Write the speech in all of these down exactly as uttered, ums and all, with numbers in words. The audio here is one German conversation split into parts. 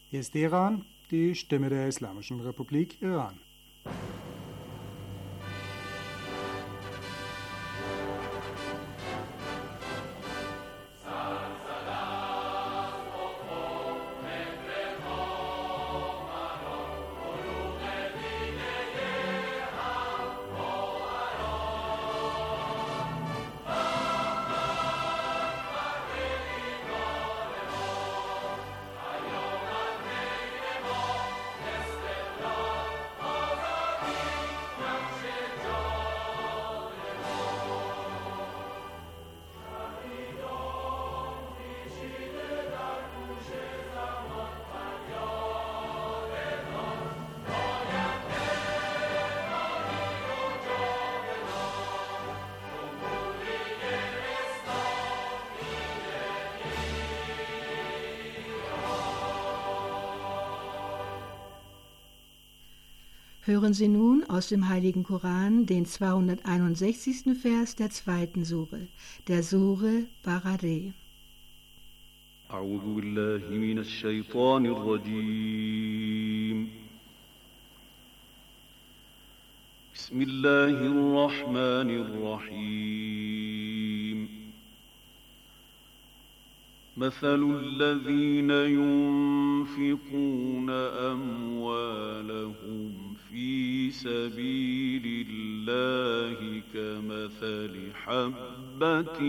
Hier ist Iran, die Stimme der Islamischen Republik Iran. Hören Sie nun aus dem Heiligen Koran den zweihunderteinundsechzigsten Vers der zweiten Sure, der Sure Baqarah. أعوذ بالله من الشيطان الرجيم بسم الله الرحمن الرحيم مثل الذين ينفقون أموالهم في سبيل الله كمثل حبة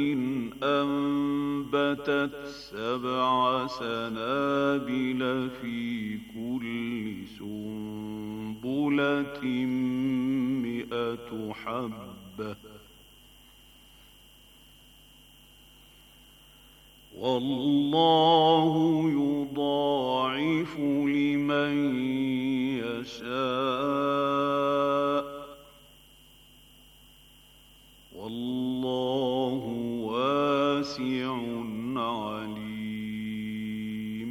أنبتت سبع سنابل في كل سنبلة مئة حبة والله يضاعف لمن يشاء والله واسع عليم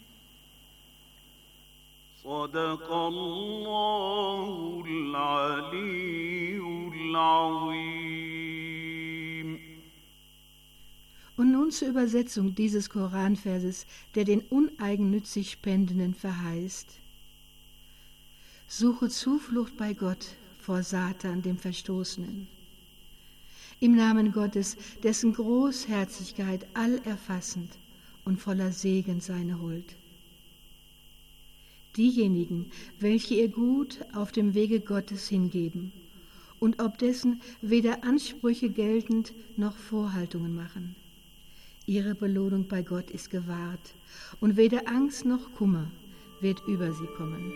صدق الله العلي العظيم. Und nun zur Übersetzung dieses Koranverses, der den uneigennützig Spendenden verheißt. Suche Zuflucht bei Gott vor Satan, dem Verstoßenen. Im Namen Gottes, dessen Großherzigkeit allerfassend und voller Segen seine Huld. Diejenigen, welche ihr Gut auf dem Wege Gottes hingeben und ob dessen weder Ansprüche geltend noch Vorhaltungen machen. Ihre Belohnung bei Gott ist gewahrt, und weder Angst noch Kummer wird über sie kommen.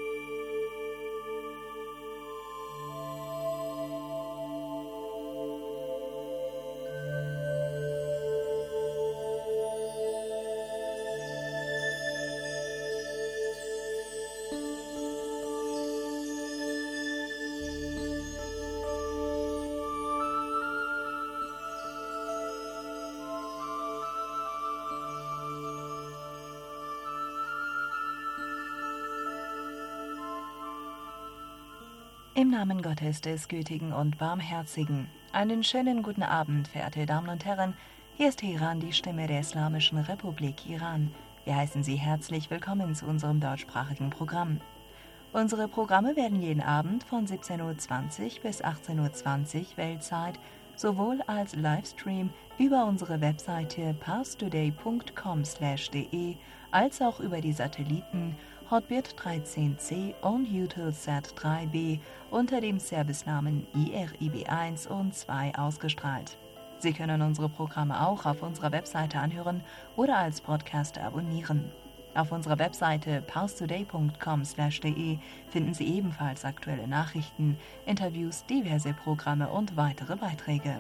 Im Namen Gottes des Gütigen und Barmherzigen. Einen schönen guten Abend, verehrte Damen und Herren. Hier ist Iran, die Stimme der Islamischen Republik Iran. Wir heißen Sie herzlich willkommen zu unserem deutschsprachigen Programm. Unsere Programme werden jeden Abend von siebzehn Uhr zwanzig bis achtzehn Uhr zwanzig Weltzeit sowohl als Livestream über unsere Webseite parstoday punkt com slash de als auch über die Satelliten Hotbird dreizehn C und Eutelsat drei B unter dem Servicenamen I R I B eins und zwei ausgestrahlt. Sie können unsere Programme auch auf unserer Webseite anhören oder als Podcast abonnieren. Auf unserer Webseite parstoday punkt com slash de finden Sie ebenfalls aktuelle Nachrichten, Interviews, diverse Programme und weitere Beiträge.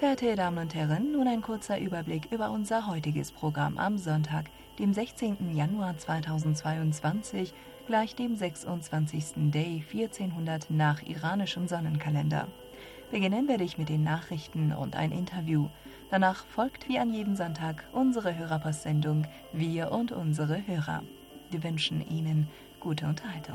Verehrte Damen und Herren, nun ein kurzer Überblick über unser heutiges Programm am Sonntag, dem sechzehnten Januar zweitausendzweiundzwanzig, gleich dem sechsundzwanzigsten Day vierzehnhundert nach iranischem Sonnenkalender. Beginnen werde ich mit den Nachrichten und ein Interview. Danach folgt wie an jedem Sonntag unsere Hörerpostsendung Wir und unsere Hörer. Wir wünschen Ihnen gute Unterhaltung.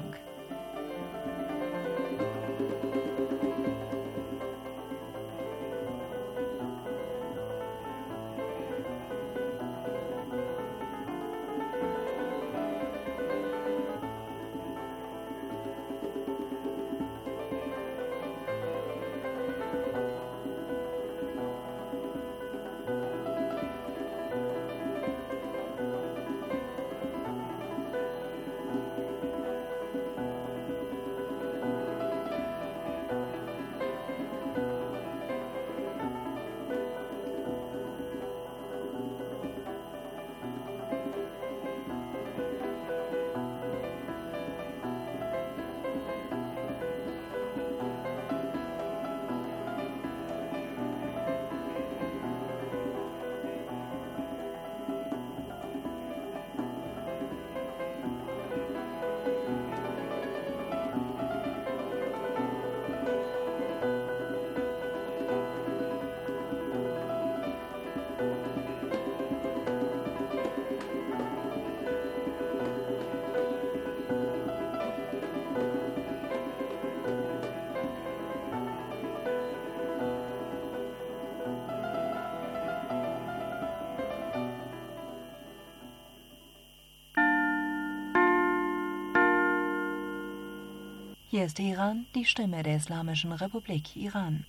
Hier ist Teheran, die Stimme der Islamischen Republik Iran.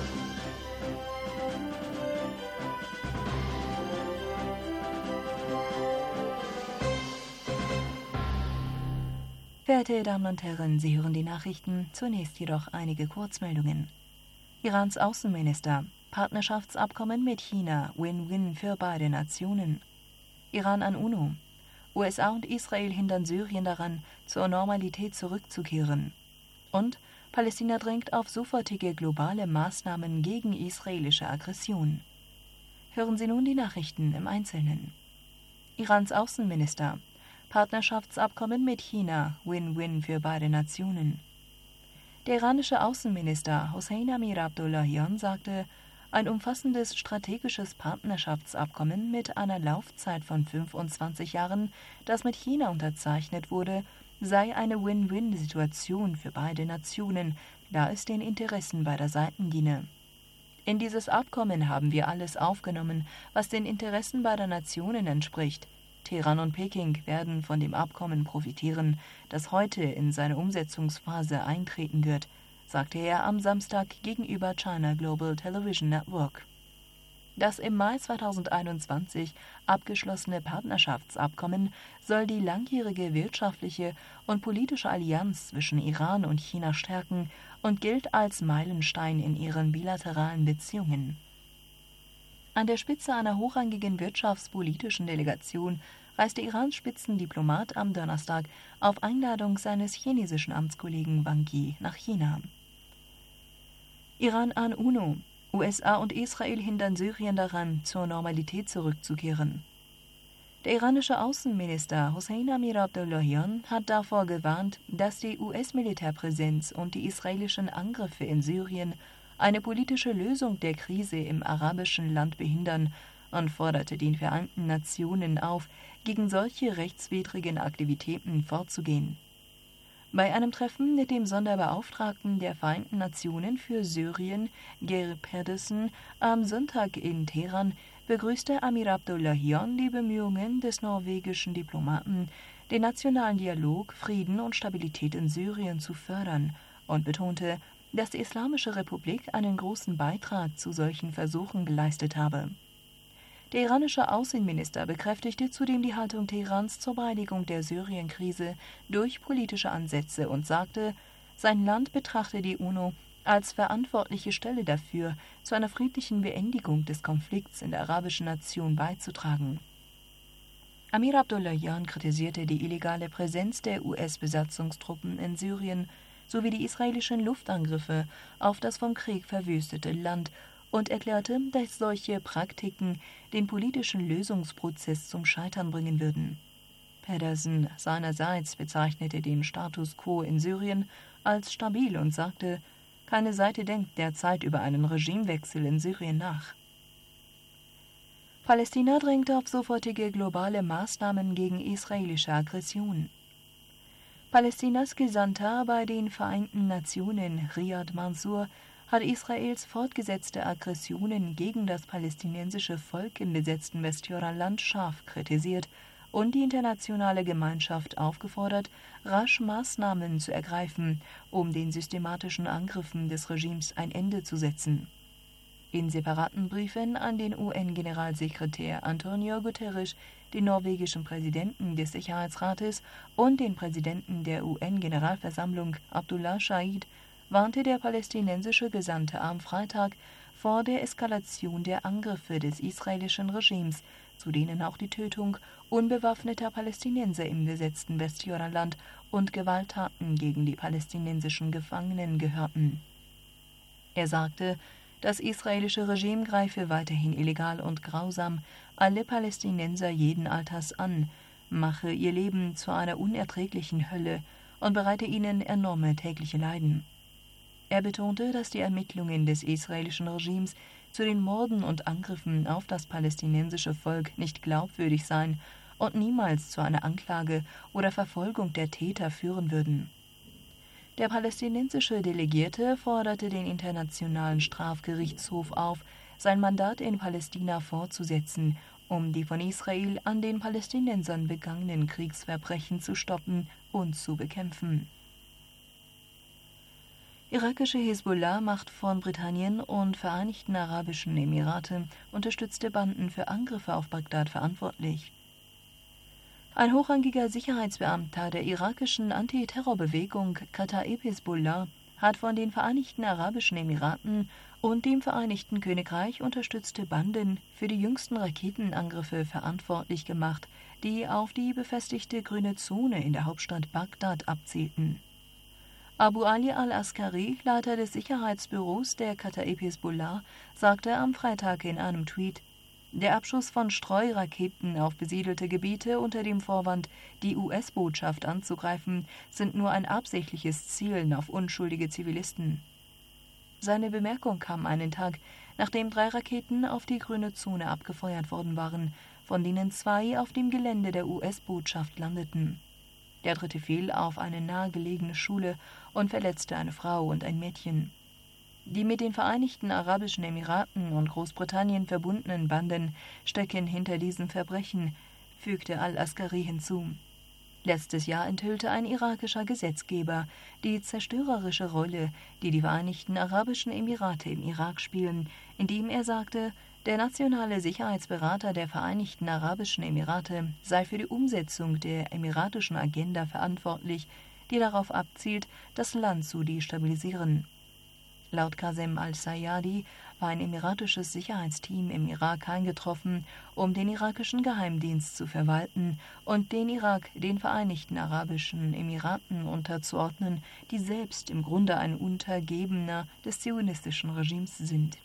Verehrte Damen und Herren, Sie hören die Nachrichten, zunächst jedoch einige Kurzmeldungen. Irans Außenminister, Partnerschaftsabkommen mit China, Win-Win für beide Nationen. Iran an UNO, U S A und Israel hindern Syrien daran, zur Normalität zurückzukehren. Und Palästina drängt auf sofortige globale Maßnahmen gegen israelische Aggression. Hören Sie nun die Nachrichten im Einzelnen. Irans Außenminister, Partnerschaftsabkommen mit China, Win-Win für beide Nationen. Der iranische Außenminister Hossein Amir-Abdollahian sagte, ein umfassendes strategisches Partnerschaftsabkommen mit einer Laufzeit von fünfundzwanzig Jahren, das mit China unterzeichnet wurde, sei eine Win-Win-Situation für beide Nationen, da es den Interessen beider Seiten diene. In dieses Abkommen haben wir alles aufgenommen, was den Interessen beider Nationen entspricht. Teheran und Peking werden von dem Abkommen profitieren, das heute in seine Umsetzungsphase eintreten wird, sagte er am Samstag gegenüber China Global Television Network. Das im Mai zweitausendeinundzwanzig abgeschlossene Partnerschaftsabkommen soll die langjährige wirtschaftliche und politische Allianz zwischen Iran und China stärken und gilt als Meilenstein in ihren bilateralen Beziehungen. An der Spitze einer hochrangigen wirtschaftspolitischen Delegation reiste Irans Spitzendiplomat am Donnerstag auf Einladung seines chinesischen Amtskollegen Wang Yi nach China. Iran an UNO. U S A und Israel hindern Syrien daran, zur Normalität zurückzukehren. Der iranische Außenminister Hossein Amir-Abdollahian hat davor gewarnt, dass die U S-Militärpräsenz und die israelischen Angriffe in Syrien eine politische Lösung der Krise im arabischen Land behindern und forderte die Vereinten Nationen auf, gegen solche rechtswidrigen Aktivitäten vorzugehen. Bei einem Treffen mit dem Sonderbeauftragten der Vereinten Nationen für Syrien, Geir Pedersen, am Sonntag in Teheran begrüßte Amir-Abdollahian die Bemühungen des norwegischen Diplomaten, den nationalen Dialog, Frieden und Stabilität in Syrien zu fördern und betonte, dass die Islamische Republik einen großen Beitrag zu solchen Versuchen geleistet habe. Der iranische Außenminister bekräftigte zudem die Haltung Teherans zur Bereinigung der Syrien-Krise durch politische Ansätze und sagte, sein Land betrachte die UNO als verantwortliche Stelle dafür, zu einer friedlichen Beendigung des Konflikts in der arabischen Nation beizutragen. Amir-Abdollahian kritisierte die illegale Präsenz der U S-Besatzungstruppen in Syrien sowie die israelischen Luftangriffe auf das vom Krieg verwüstete Land und erklärte, dass solche Praktiken den politischen Lösungsprozess zum Scheitern bringen würden. Pedersen seinerseits bezeichnete den Status quo in Syrien als stabil und sagte, keine Seite denkt derzeit über einen Regimewechsel in Syrien nach. Palästina drängt auf sofortige globale Maßnahmen gegen israelische Aggression. Palästinas Gesandter bei den Vereinten Nationen, Riyad Mansour, hat Israels fortgesetzte Aggressionen gegen das palästinensische Volk im besetzten Westjordanland scharf kritisiert und die internationale Gemeinschaft aufgefordert, rasch Maßnahmen zu ergreifen, um den systematischen Angriffen des Regimes ein Ende zu setzen. In separaten Briefen an den U N-Generalsekretär Antonio Guterres, den norwegischen Präsidenten des Sicherheitsrates und den Präsidenten der U N-Generalversammlung Abdullah Shahid warnte der palästinensische Gesandte am Freitag vor der Eskalation der Angriffe des israelischen Regimes, zu denen auch die Tötung unbewaffneter Palästinenser im besetzten Westjordanland und Gewalttaten gegen die palästinensischen Gefangenen gehörten. Er sagte, das israelische Regime greife weiterhin illegal und grausam alle Palästinenser jeden Alters an, mache ihr Leben zu einer unerträglichen Hölle und bereite ihnen enorme tägliche Leiden. Er betonte, dass die Ermittlungen des israelischen Regimes zu den Morden und Angriffen auf das palästinensische Volk nicht glaubwürdig seien und niemals zu einer Anklage oder Verfolgung der Täter führen würden. Der palästinensische Delegierte forderte den Internationalen Strafgerichtshof auf, sein Mandat in Palästina fortzusetzen, um die von Israel an den Palästinensern begangenen Kriegsverbrechen zu stoppen und zu bekämpfen. Irakische Hisbollah macht von Britannien und Vereinigten Arabischen Emirate unterstützte Banden für Angriffe auf Bagdad verantwortlich. Ein hochrangiger Sicherheitsbeamter der irakischen Antiterrorbewegung Kataib Hisbollah hat von den Vereinigten Arabischen Emiraten und dem Vereinigten Königreich unterstützte Banden für die jüngsten Raketenangriffe verantwortlich gemacht, die auf die befestigte grüne Zone in der Hauptstadt Bagdad abzielten. Abu Ali al-Askari, Leiter des Sicherheitsbüros der Kataib Hisbollah, sagte am Freitag in einem Tweet, der Abschuss von Streuraketen auf besiedelte Gebiete unter dem Vorwand, die U S-Botschaft anzugreifen, sind nur ein absichtliches Zielen auf unschuldige Zivilisten. Seine Bemerkung kam einen Tag, nachdem drei Raketen auf die grüne Zone abgefeuert worden waren, von denen zwei auf dem Gelände der U S-Botschaft landeten. Der dritte fiel auf eine nahegelegene Schule und verletzte eine Frau und ein Mädchen. Die mit den Vereinigten Arabischen Emiraten und Großbritannien verbundenen Banden stecken hinter diesen Verbrechen, fügte al-Askari hinzu. Letztes Jahr enthüllte ein irakischer Gesetzgeber die zerstörerische Rolle, die die Vereinigten Arabischen Emirate im Irak spielen, indem er sagte, der nationale Sicherheitsberater der Vereinigten Arabischen Emirate sei für die Umsetzung der emiratischen Agenda verantwortlich, die darauf abzielt, das Land zu destabilisieren. Laut Qasem al-Sayadi war ein emiratisches Sicherheitsteam im Irak eingetroffen, um den irakischen Geheimdienst zu verwalten und den Irak den Vereinigten Arabischen Emiraten unterzuordnen, die selbst im Grunde ein Untergebener des zionistischen Regimes sind.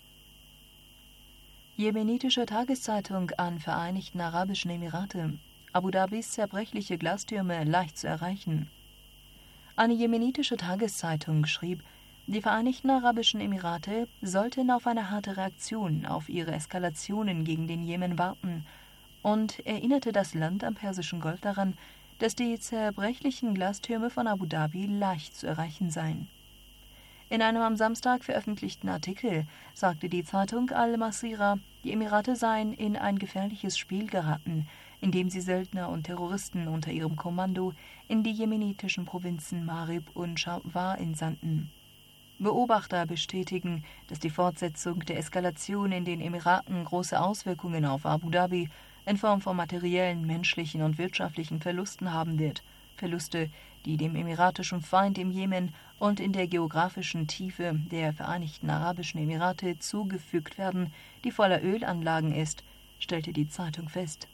Jemenitische Tageszeitung an Vereinigten Arabischen Emirate: Abu Dhabis zerbrechliche Glastürme leicht zu erreichen. Eine jemenitische Tageszeitung schrieb, die Vereinigten Arabischen Emirate sollten auf eine harte Reaktion auf ihre Eskalationen gegen den Jemen warten und erinnerte das Land am Persischen Golf daran, dass die zerbrechlichen Glastürme von Abu Dhabi leicht zu erreichen seien. In einem am Samstag veröffentlichten Artikel sagte die Zeitung Al-Masira, die Emirate seien in ein gefährliches Spiel geraten, in dem sie Söldner und Terroristen unter ihrem Kommando in die jemenitischen Provinzen Marib und Shabwa entsandten. Beobachter bestätigen, dass die Fortsetzung der Eskalation in den Emiraten große Auswirkungen auf Abu Dhabi in Form von materiellen, menschlichen und wirtschaftlichen Verlusten haben wird. Verluste, die dem emiratischen Feind im Jemen und in der geografischen Tiefe der Vereinigten Arabischen Emirate zugefügt werden, die voller Ölanlagen ist, stellte die Zeitung fest.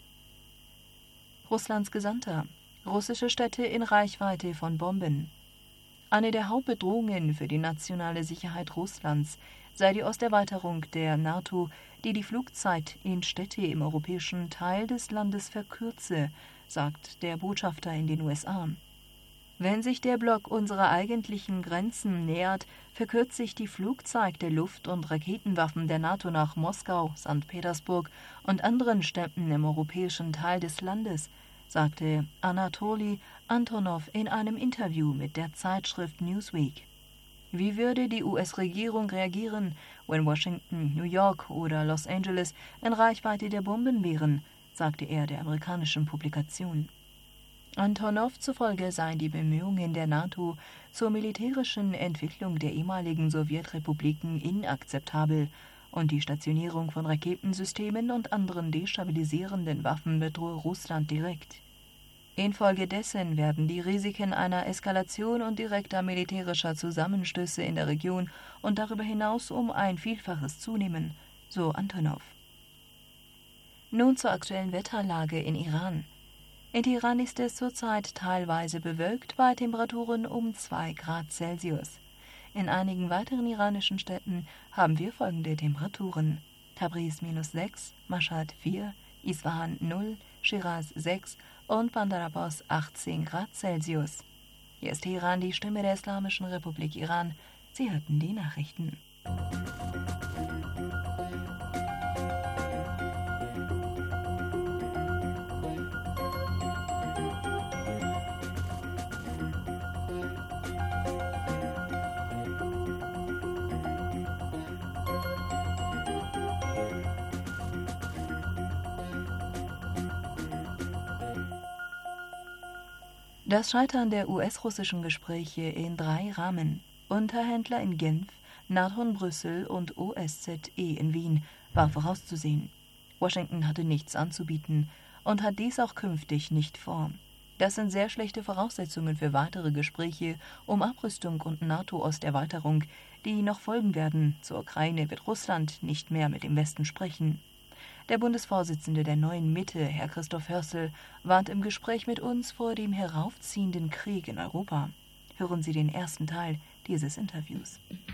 Russlands Gesandter: Russische Städte in Reichweite von Bomben. Eine der Hauptbedrohungen für die nationale Sicherheit Russlands sei die Osterweiterung der NATO, die die Flugzeit in Städte im europäischen Teil des Landes verkürze, sagt der Botschafter in den U S A. Wenn sich der Block unserer eigentlichen Grenzen nähert, verkürzt sich die Flugzeit der Luft- und Raketenwaffen der NATO nach Moskau, Sankt Petersburg und anderen Städten im europäischen Teil des Landes, sagte Anatoli Antonov in einem Interview mit der Zeitschrift Newsweek. Wie würde die U S-Regierung reagieren, wenn Washington, New York oder Los Angeles in Reichweite der Bomben wären, sagte er der amerikanischen Publikation. Antonov zufolge seien die Bemühungen der NATO zur militärischen Entwicklung der ehemaligen Sowjetrepubliken inakzeptabel und die Stationierung von Raketensystemen und anderen destabilisierenden Waffen bedrohe Russland direkt. Infolgedessen werden die Risiken einer Eskalation und direkter militärischer Zusammenstöße in der Region und darüber hinaus um ein Vielfaches zunehmen, so Antonov. Nun zur aktuellen Wetterlage in Iran. In Teheran ist es zurzeit teilweise bewölkt bei Temperaturen um zwei Grad Celsius. In einigen weiteren iranischen Städten haben wir folgende Temperaturen: Tabriz minus sechs, Mashhad vier, Isfahan null, Shiraz sechs und Bandar Abbas achtzehn Grad Celsius. Hier ist Teheran, die Stimme der Islamischen Republik Iran. Sie hörten die Nachrichten. Das Scheitern der U S-russischen Gespräche in drei Rahmen, Unterhändler in Genf, NATO in Brüssel und O S Z E in Wien, war vorauszusehen. Washington hatte nichts anzubieten und hat dies auch künftig nicht vor. Das sind sehr schlechte Voraussetzungen für weitere Gespräche um Abrüstung und NATO-Osterweiterung, die noch folgen werden. Zur Ukraine wird Russland nicht mehr mit dem Westen sprechen. Der Bundesvorsitzende der Neuen Mitte, Herr Christoph Hörsel, warnt im Gespräch mit uns vor dem heraufziehenden Krieg in Europa. Hören Sie den ersten Teil dieses Interviews.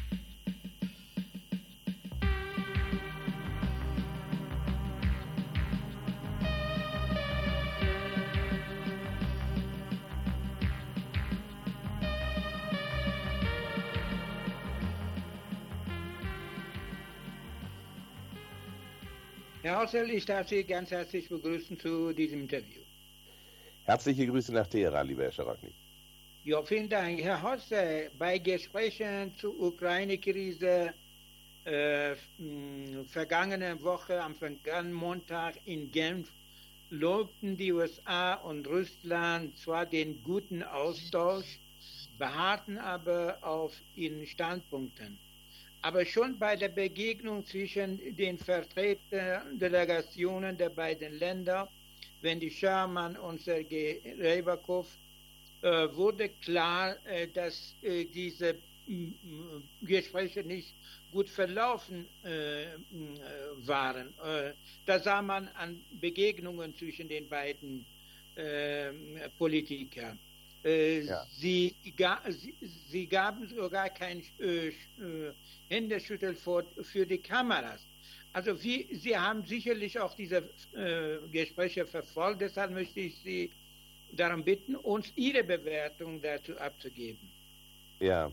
Herr Hörsel, ich darf Sie ganz herzlich begrüßen zu diesem Interview. Herzliche Grüße nach Teheran, lieber Herr Scharokny. Ja, vielen Dank. Herr Hörsel, bei Gesprächen zur Ukraine-Krise äh, vergangene Woche, am vergangenen Montag in Genf, lobten die U S A und Russland zwar den guten Austausch, beharrten aber auf ihren Standpunkten. Aber schon bei der Begegnung zwischen den Vertretern Delegationen der beiden Länder, Wendy Sherman und Sergei Ryabkov, äh, wurde klar, äh, dass äh, diese äh, Gespräche nicht gut verlaufen äh, äh, waren. Äh, da sah man an Begegnungen zwischen den beiden äh, Politikern. Äh, ja. sie, ga, sie, sie gaben sogar kein äh, Händeschütteln für, für die Kameras. Also wie, Sie haben sicherlich auch diese äh, Gespräche verfolgt, deshalb möchte ich Sie darum bitten, uns Ihre Bewertung dazu abzugeben. Ja,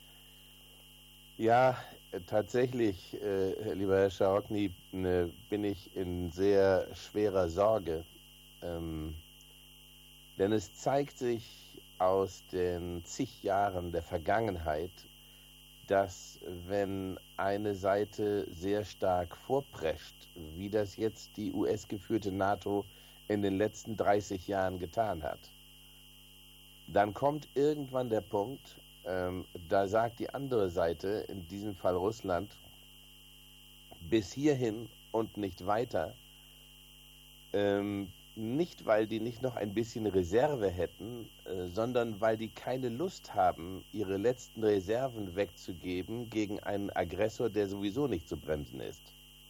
ja, tatsächlich, äh, lieber Herr Scharokny, ne, bin ich in sehr schwerer Sorge, ähm, denn es zeigt sich aus den zig Jahren der Vergangenheit, dass wenn eine Seite sehr stark vorprescht, wie das jetzt die U S-geführte NATO in den letzten dreißig Jahren getan hat, dann kommt irgendwann der Punkt, ähm, da sagt die andere Seite, in diesem Fall Russland, bis hierhin und nicht weiter, ähm, nicht, weil die nicht noch ein bisschen Reserve hätten, äh, sondern weil die keine Lust haben, ihre letzten Reserven wegzugeben gegen einen Aggressor, der sowieso nicht zu bremsen ist.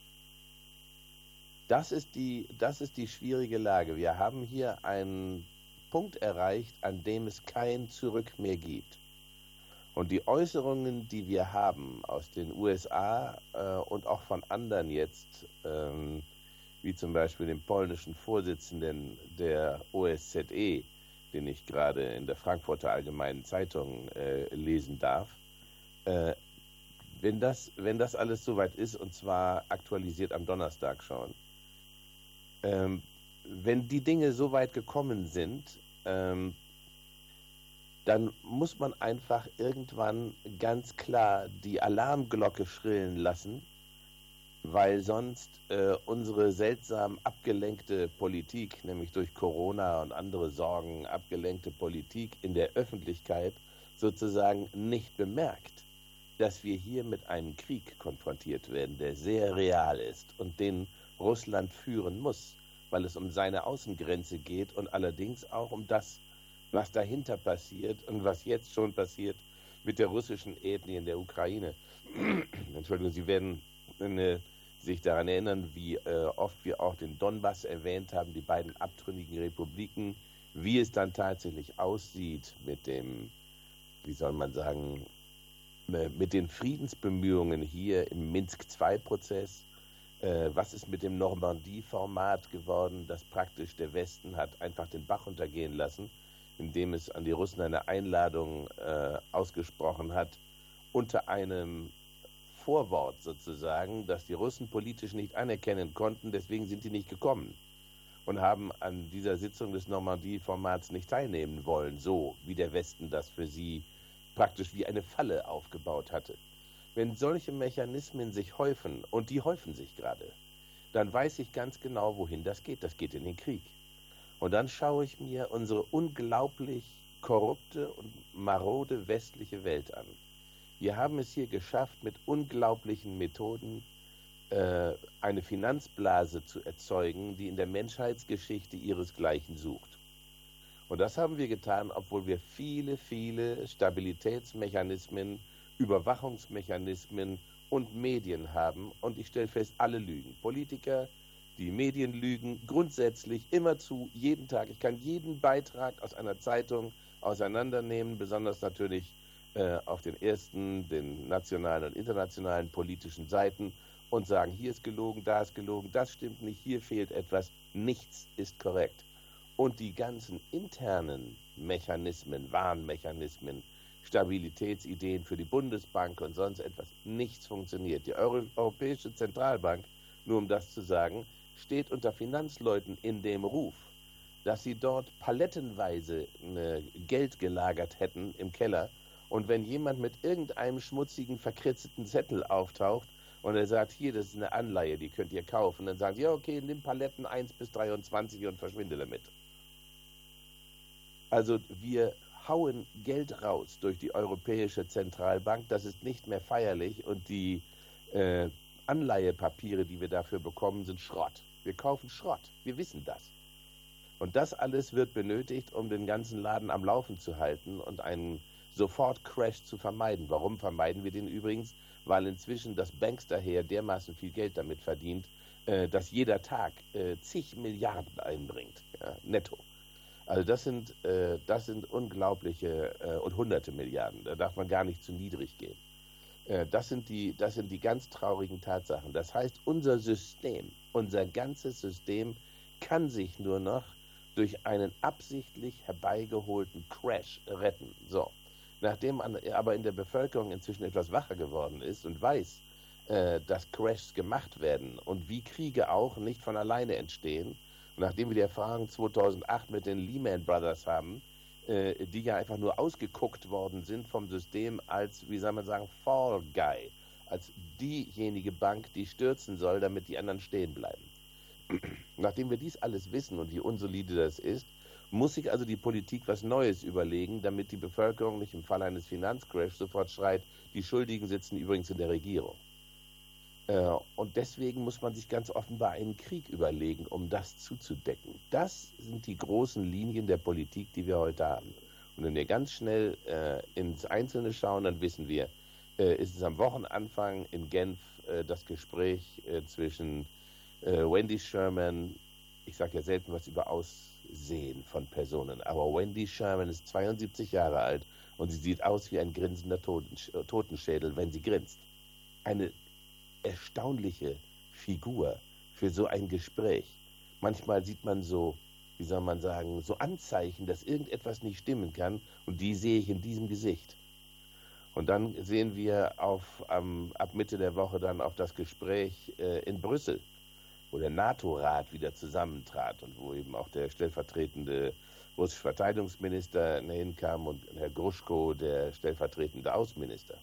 Das ist die, das ist die schwierige Lage. Wir haben hier einen Punkt erreicht, an dem es kein Zurück mehr gibt. Und die Äußerungen, die wir haben aus den U S A äh, und auch von anderen jetzt, ähm, wie zum Beispiel dem polnischen Vorsitzenden der O S Z E, den ich gerade in der Frankfurter Allgemeinen Zeitung äh, lesen darf, äh, wenn das, wenn das alles soweit ist, und zwar aktualisiert am Donnerstag schon, ähm, wenn die Dinge so weit gekommen sind, ähm, dann muss man einfach irgendwann ganz klar die Alarmglocke schrillen lassen, weil sonst äh, unsere seltsam abgelenkte Politik, nämlich durch Corona und andere Sorgen abgelenkte Politik in der Öffentlichkeit sozusagen nicht bemerkt, dass wir hier mit einem Krieg konfrontiert werden, der sehr real ist und den Russland führen muss, weil es um seine Außengrenze geht und allerdings auch um das, was dahinter passiert und was jetzt schon passiert mit der russischen Ethnie in der Ukraine. Entschuldigung, Sie werden äh, sich daran erinnern, wie äh, oft wir auch den Donbass erwähnt haben, die beiden abtrünnigen Republiken, wie es dann tatsächlich aussieht mit dem, wie soll man sagen, äh, mit den Friedensbemühungen hier im Minsk zwei Prozess. Äh, was ist mit dem Normandie-Format geworden, das praktisch der Westen hat einfach den Bach untergehen lassen, indem es an die Russen eine Einladung äh, ausgesprochen hat, unter einem Vorwort sozusagen, das die Russen politisch nicht anerkennen konnten, deswegen sind die nicht gekommen und haben an dieser Sitzung des Normandie-Formats nicht teilnehmen wollen, so wie der Westen das für sie praktisch wie eine Falle aufgebaut hatte. Wenn solche Mechanismen sich häufen, und die häufen sich gerade, dann weiß ich ganz genau, wohin das geht. Das geht in den Krieg. Und dann schaue ich mir unsere unglaublich korrupte und marode westliche Welt an. Wir haben es hier geschafft, mit unglaublichen Methoden äh, eine Finanzblase zu erzeugen, die in der Menschheitsgeschichte ihresgleichen sucht. Und das haben wir getan, obwohl wir viele, viele Stabilitätsmechanismen, Überwachungsmechanismen und Medien haben. Und ich stelle fest, alle lügen. Politiker, die Medien lügen, grundsätzlich immerzu, jeden Tag. Ich kann jeden Beitrag aus einer Zeitung auseinandernehmen, besonders natürlich äh, auf den ersten, den nationalen und internationalen politischen Seiten und sagen, hier ist gelogen, da ist gelogen, das stimmt nicht, hier fehlt etwas, nichts ist korrekt. Und die ganzen internen Mechanismen, Warnmechanismen, Stabilitätsideen für die Bundesbank und sonst etwas, nichts funktioniert. Die Euro- Europäische Zentralbank, nur um das zu sagen, steht unter Finanzleuten in dem Ruf, dass sie dort palettenweise äh, Geld gelagert hätten im Keller. Und wenn jemand mit irgendeinem schmutzigen, verkritzelten Zettel auftaucht und er sagt, hier, das ist eine Anleihe, die könnt ihr kaufen, dann sagt, ja, okay, nimm Paletten eins bis dreiundzwanzig und verschwinde damit. Also wir hauen Geld raus durch die Europäische Zentralbank, das ist nicht mehr feierlich und die äh, Anleihepapiere, die wir dafür bekommen, sind Schrott. Wir kaufen Schrott, wir wissen das. Und das alles wird benötigt, um den ganzen Laden am Laufen zu halten und einen Sofort-Crash zu vermeiden. Warum vermeiden wir den übrigens? Weil inzwischen das Banksterheer dermaßen viel Geld damit verdient, äh, dass jeder Tag äh, zig Milliarden einbringt, ja, netto. Also das sind, äh, das sind unglaubliche äh, und hunderte Milliarden. Da darf man gar nicht zu niedrig gehen. Äh, das sind die, das sind die ganz traurigen Tatsachen. Das heißt, unser System, unser ganzes System kann sich nur noch durch einen absichtlich herbeigeholten Crash retten. So. Nachdem man aber in der Bevölkerung inzwischen etwas wacher geworden ist und weiß, äh, dass Crashs gemacht werden und wie Kriege auch nicht von alleine entstehen, und nachdem wir die Erfahrung zweitausendacht mit den Lehman Brothers haben, äh, die ja einfach nur ausgeguckt worden sind vom System als, wie soll man sagen, Fall Guy, als diejenige Bank, die stürzen soll, damit die anderen stehen bleiben. Nachdem wir dies alles wissen und wie unsolide das ist, muss sich also die Politik was Neues überlegen, damit die Bevölkerung nicht im Fall eines Finanzcrashs sofort schreit, die Schuldigen sitzen übrigens in der Regierung. Äh, und deswegen muss man sich ganz offenbar einen Krieg überlegen, um das zuzudecken. Das sind die großen Linien der Politik, die wir heute haben. Und wenn wir ganz schnell äh, ins Einzelne schauen, dann wissen wir, äh, ist es am Wochenanfang in Genf äh, das Gespräch äh, zwischen äh, Wendy Sherman, ich sage ja selten was über Aussehen von Personen, aber Wendy Sherman ist zweiundsiebzig Jahre alt Und sie sieht aus wie ein grinsender Totenschädel, wenn sie grinst. Eine erstaunliche Figur für so ein Gespräch. Manchmal sieht man so, wie soll man sagen, so Anzeichen, dass irgendetwas nicht stimmen kann, und die sehe ich in diesem Gesicht. Und dann sehen wir auf, ähm, ab Mitte der Woche dann auf das Gespräch äh, in Brüssel, wo der NATO-Rat wieder zusammentrat und wo eben auch der stellvertretende russische Verteidigungsminister hinkam und Herr Gruschko, der stellvertretende Außenminister.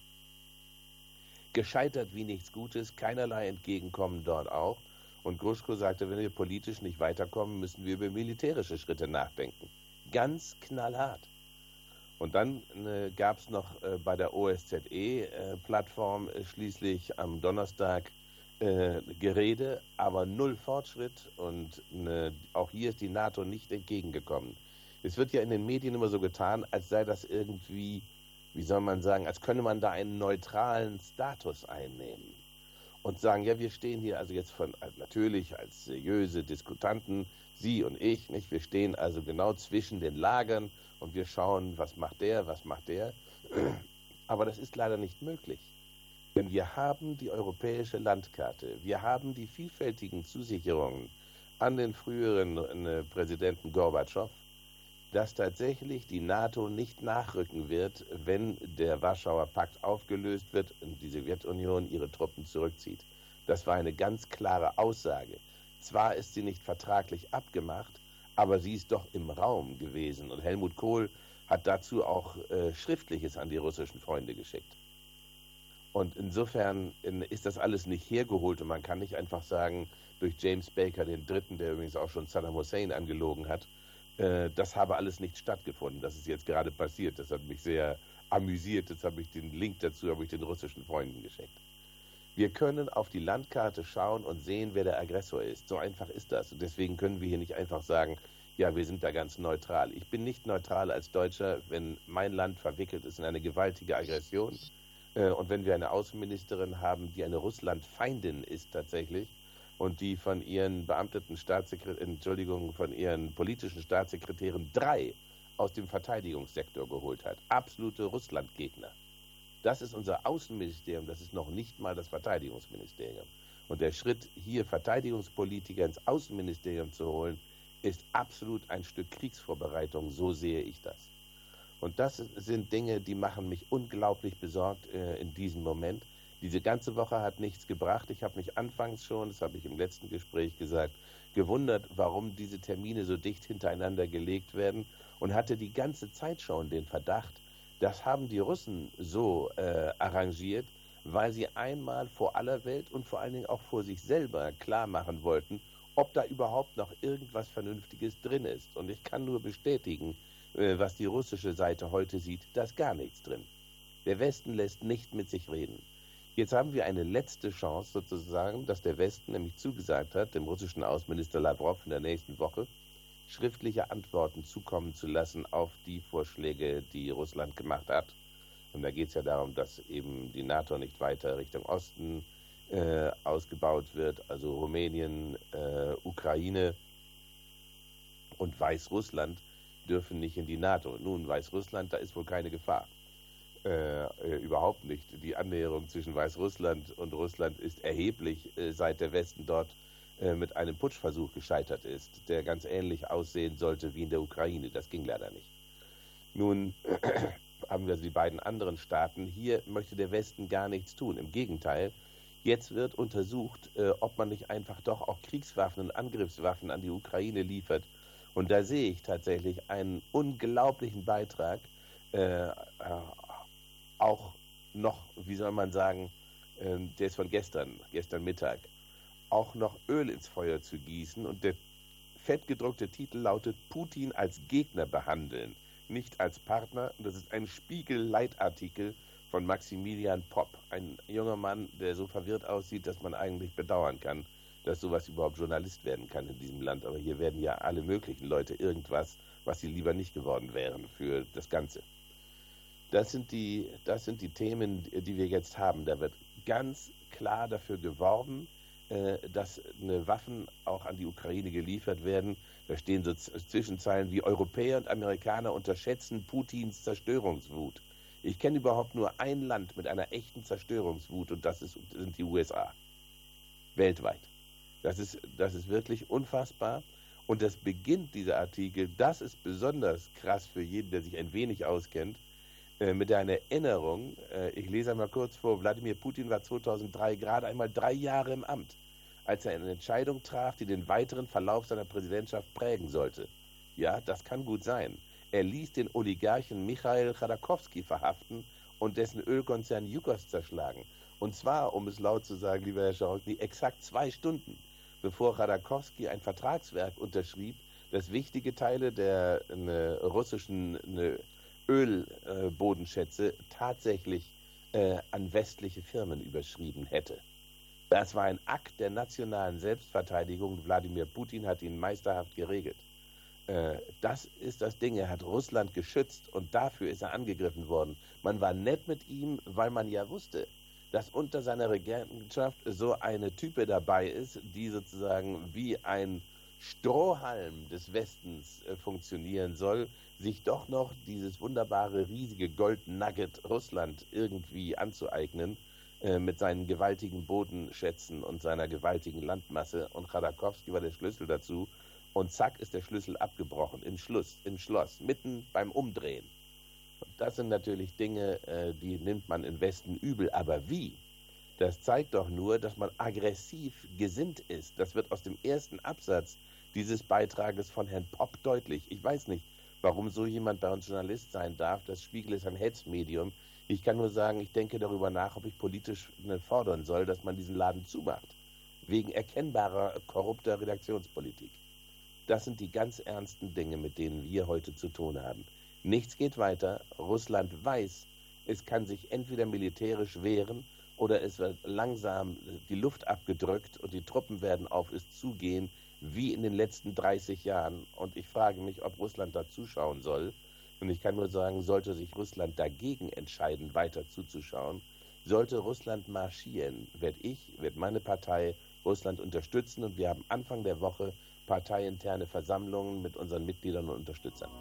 Gescheitert wie nichts Gutes, keinerlei Entgegenkommen dort auch. Und Gruschko sagte, wenn wir politisch nicht weiterkommen, müssen wir über militärische Schritte nachdenken. Ganz knallhart. Und dann äh, gab es noch äh, bei der O S Z E-Plattform äh, schließlich am Donnerstag äh, Gerede, aber null Fortschritt, und äh, auch hier ist die NATO nicht entgegengekommen. Es wird ja in den Medien immer so getan, als sei das irgendwie, wie soll man sagen, als könne man da einen neutralen Status einnehmen und sagen, ja, wir stehen hier also jetzt von, also natürlich als seriöse Diskutanten, Sie und ich, nicht? Wir stehen also genau zwischen den Lagern und wir schauen, was macht der, was macht der. Aber das ist leider nicht möglich. Denn wir haben die europäische Landkarte, wir haben die vielfältigen Zusicherungen an den früheren äh, Präsidenten Gorbatschow, dass tatsächlich die NATO nicht nachrücken wird, wenn der Warschauer Pakt aufgelöst wird und die Sowjetunion ihre Truppen zurückzieht. Das war eine ganz klare Aussage. Zwar ist sie nicht vertraglich abgemacht, aber sie ist doch im Raum gewesen. Und Helmut Kohl hat dazu auch äh, Schriftliches an die russischen Freunde geschickt. Und insofern ist das alles nicht hergeholt und man kann nicht einfach sagen, durch James Baker den Dritten, der übrigens auch schon Saddam Hussein angelogen hat, äh, das habe alles nicht stattgefunden. Das ist jetzt gerade passiert. Das hat mich sehr amüsiert. Jetzt habe ich den Link dazu, habe ich den russischen Freunden geschickt. Wir können auf die Landkarte schauen und sehen, wer der Aggressor ist. So einfach ist das. Und deswegen können wir hier nicht einfach sagen, ja, wir sind da ganz neutral. Ich bin nicht neutral als Deutscher, wenn mein Land verwickelt ist in eine gewaltige Aggression. Und wenn wir eine Außenministerin haben, die eine Russlandfeindin ist tatsächlich und die von ihren beamteten Staatssekretären, Entschuldigung, von ihren politischen Staatssekretären drei aus dem Verteidigungssektor geholt hat. Absolute Russlandgegner. Das ist unser Außenministerium, das ist noch nicht mal das Verteidigungsministerium. Und der Schritt, hier Verteidigungspolitiker ins Außenministerium zu holen, ist absolut ein Stück Kriegsvorbereitung, so sehe ich das. Und das sind Dinge, die machen mich unglaublich besorgt äh, in diesem Moment. Diese ganze Woche hat nichts gebracht. Ich habe mich anfangs schon, das habe ich im letzten Gespräch gesagt, gewundert, warum diese Termine so dicht hintereinander gelegt werden und hatte die ganze Zeit schon den Verdacht, das haben die Russen so äh, arrangiert, weil sie einmal vor aller Welt und vor allen Dingen auch vor sich selber klar machen wollten, ob da überhaupt noch irgendwas Vernünftiges drin ist. Und ich kann nur bestätigen, äh, was die russische Seite heute sieht, da ist gar nichts drin. Der Westen lässt nicht mit sich reden. Jetzt haben wir eine letzte Chance sozusagen, dass der Westen nämlich zugesagt hat, dem russischen Außenminister Lavrov in der nächsten Woche, schriftliche Antworten zukommen zu lassen auf die Vorschläge, die Russland gemacht hat. Und da geht es ja darum, dass eben die NATO nicht weiter Richtung Osten äh, ausgebaut wird, also Rumänien, äh, Ukraine und Weißrussland dürfen nicht in die NATO. Nun, Weißrussland, da ist wohl keine Gefahr. Äh, äh, überhaupt nicht. Die Annäherung zwischen Weißrussland und Russland ist erheblich, äh, seit der Westen dort mit einem Putschversuch gescheitert ist, der ganz ähnlich aussehen sollte wie in der Ukraine. Das ging leider nicht. Nun haben wir also die beiden anderen Staaten. Hier möchte der Westen gar nichts tun. Im Gegenteil, jetzt wird untersucht, äh, ob man nicht einfach doch auch Kriegswaffen und Angriffswaffen an die Ukraine liefert. Und da sehe ich tatsächlich einen unglaublichen Beitrag, äh, äh, auch noch, wie soll man sagen, äh, der ist von gestern, gestern Mittag, auch noch Öl ins Feuer zu gießen. Und der fettgedruckte Titel lautet Putin als Gegner behandeln, nicht als Partner. Und das ist ein Spiegel-Leitartikel von Maximilian Popp, ein junger Mann, der so verwirrt aussieht, dass man eigentlich bedauern kann, dass sowas überhaupt Journalist werden kann in diesem Land. Aber hier werden ja alle möglichen Leute irgendwas, was sie lieber nicht geworden wären für das Ganze. Das sind die, das sind die Themen, die wir jetzt haben. Da wird ganz klar dafür geworben, dass eine Waffen auch an die Ukraine geliefert werden. Da stehen so Zwischenzeilen wie Europäer und Amerikaner unterschätzen Putins Zerstörungswut. Ich kenne überhaupt nur ein Land mit einer echten Zerstörungswut und das ist, sind die U S A. Weltweit. Das ist, das ist wirklich unfassbar. Und das beginnt, dieser Artikel, das ist besonders krass für jeden, der sich ein wenig auskennt, äh, mit einer Erinnerung. Äh, ich lese einmal kurz vor. Wladimir Putin war zweitausenddrei gerade einmal drei Jahre im Amt, als er eine Entscheidung traf, die den weiteren Verlauf seiner Präsidentschaft prägen sollte. Ja, das kann gut sein. Er ließ den Oligarchen Michail Chodorkowski verhaften und dessen Ölkonzern Yukos zerschlagen. Und zwar, um es laut zu sagen, lieber Herr Scharocki, exakt zwei Stunden, bevor Chodorkowski ein Vertragswerk unterschrieb, das wichtige Teile der ne, russischen ne, Ölbodenschätze äh, tatsächlich äh, an westliche Firmen überschrieben hätte. Das war ein Akt der nationalen Selbstverteidigung. Wladimir Putin hat ihn meisterhaft geregelt. Äh, das ist das Ding. Er hat Russland geschützt und dafür ist er angegriffen worden. Man war nett mit ihm, weil man ja wusste, dass unter seiner Regentschaft so eine Type dabei ist, die sozusagen wie ein Strohhalm des Westens äh, funktionieren soll, sich doch noch dieses wunderbare, riesige Gold-Nugget Russland irgendwie anzueignen, äh, mit seinen gewaltigen Bodenschätzen und seiner gewaltigen Landmasse. Und Chodorkowski war der Schlüssel dazu. Und zack ist der Schlüssel abgebrochen, im Schluss, im Schloss, mitten beim Umdrehen. Und das sind natürlich Dinge, äh, die nimmt man im Westen übel. Aber wie? Das zeigt doch nur, dass man aggressiv gesinnt ist. Das wird aus dem ersten Absatz dieses Beitrages von Herrn Popp deutlich. Ich weiß nicht, warum so jemand bei uns Journalist sein darf. Das Spiegel ist ein Hetzmedium. Ich kann nur sagen, ich denke darüber nach, ob ich politisch fordern soll, dass man diesen Laden zumacht. Wegen erkennbarer, korrupter Redaktionspolitik. Das sind die ganz ernsten Dinge, mit denen wir heute zu tun haben. Nichts geht weiter. Russland weiß, es kann sich entweder militärisch wehren oder es wird langsam die Luft abgedrückt und die Truppen werden auf es zugehen, wie in den letzten dreißig Jahren. Und ich frage mich, ob Russland da zuschauen soll. Und ich kann nur sagen, sollte sich Russland dagegen entscheiden, weiter zuzuschauen, sollte Russland marschieren, werde ich, wird meine Partei Russland unterstützen. Und wir haben Anfang der Woche parteiinterne Versammlungen mit unseren Mitgliedern und Unterstützern.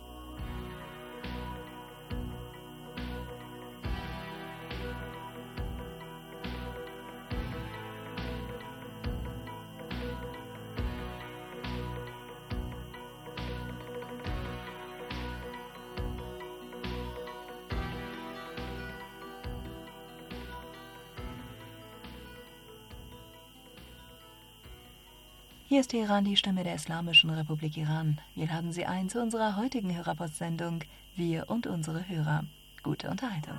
Hier ist Teheran, die Stimme der Islamischen Republik Iran. Wir laden Sie ein zu unserer heutigen Hörerpostsendung Wir und unsere Hörer. Gute Unterhaltung.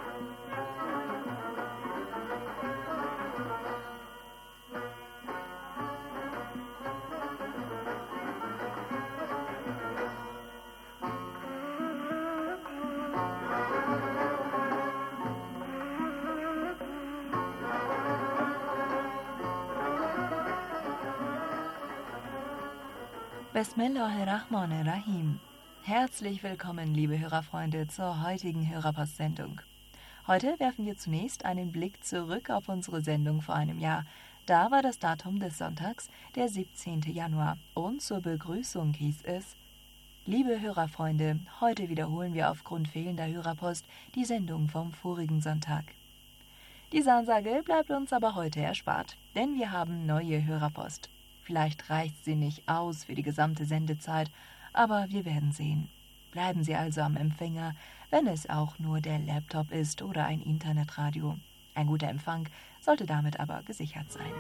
Bismillahirrahmanirrahim. Herzlich willkommen, liebe Hörerfreunde, zur heutigen Hörerpostsendung. Heute werfen wir zunächst einen Blick zurück auf unsere Sendung vor einem Jahr. Da war das Datum des Sonntags der siebzehnten Januar und zur Begrüßung hieß es: Liebe Hörerfreunde, heute wiederholen wir aufgrund fehlender Hörerpost die Sendung vom vorigen Sonntag. Diese Ansage bleibt uns aber heute erspart, denn wir haben neue Hörerpost. Vielleicht reicht sie nicht aus für die gesamte Sendezeit, aber wir werden sehen. Bleiben Sie also am Empfänger, wenn es auch nur der Laptop ist oder ein Internetradio. Ein guter Empfang sollte damit aber gesichert sein.